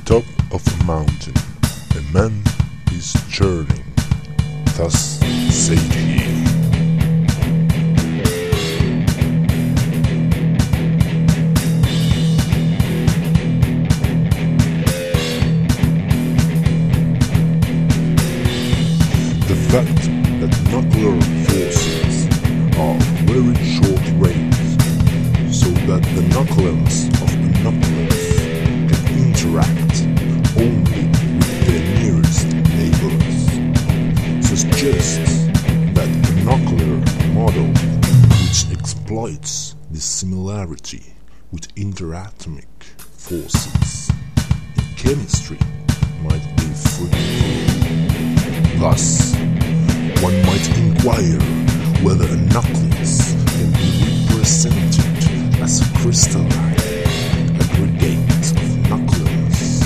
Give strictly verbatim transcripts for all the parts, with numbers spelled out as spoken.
top of a mountain, a man is journeying, thus said he. The fact that nuclear forces are very short range, so that the nucleons of the nucleus can interact only with their nearest neighbors, suggests that the nuclear model, which exploits this similarity with interatomic forces in chemistry, might be fruitful. Thus, one might inquire whether a nucleus can be represented as a crystalline aggregate of nucleons.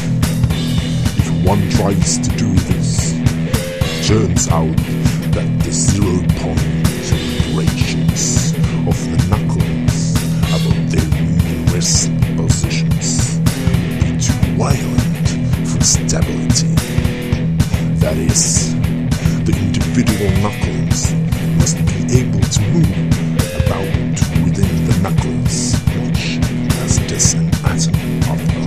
If one tries to do this, it turns out that the zero-point vibrations of the nucleons about their numerous positions would be too violent for stability. That is, the individual nucleons must be able to move about within the nucleus much as does an atom of a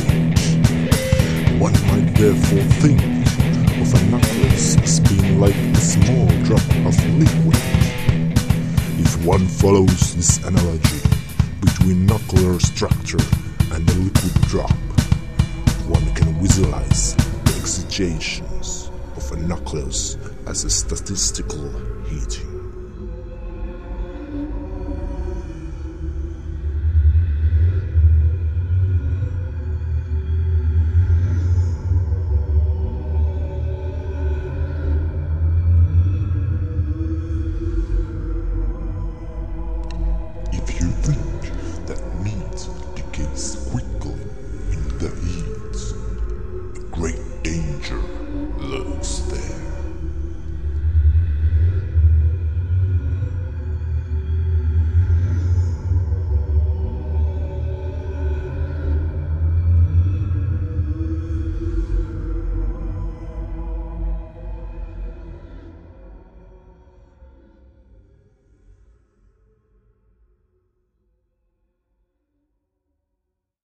liquid. One might therefore think of a nucleus as being like a small drop of liquid. If one follows this analogy between nuclear structure and the liquid drop, one can visualize the excitations of a nucleus as a statistical heating. If you think that meat decays